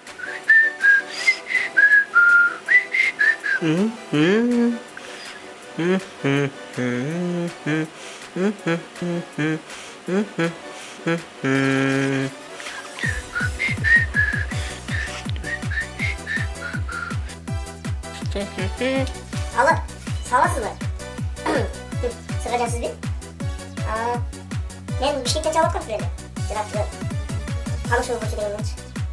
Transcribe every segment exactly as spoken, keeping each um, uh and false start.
Алло, саламатсызбы? Сырғажансыз бе? Мен Бишкектен чалып аткам силерге. Жыракты Камыш өлкөсү дегенменчи.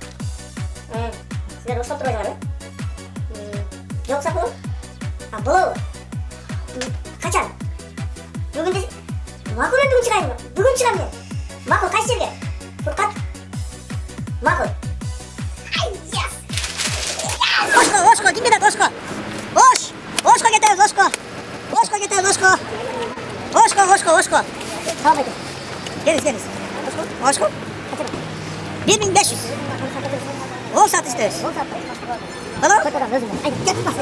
Силер ошоп турбайсыңарбы? Жок сакылуу? А, болобу? Качан? Бүгүн десе... Макул мен бүгүн чыгайын. Бүгүн чыгам мен. Макул, кайсы жерге? Фуркат? Макул. Ай, яс! Ошко, Ошко, ким кетет, Ошко? Ош! Ошко кетебиз, Ошко! Ошко кетебиз, Ошко! Ошко, Ошко, Ошко! Салам айтып. Келиңиз, келиңиз. Ошко? бир миң беш жүз. он саат иштейбиз. он саат. Болобу? Көтөрөм өзүмө. Айда, кет бас.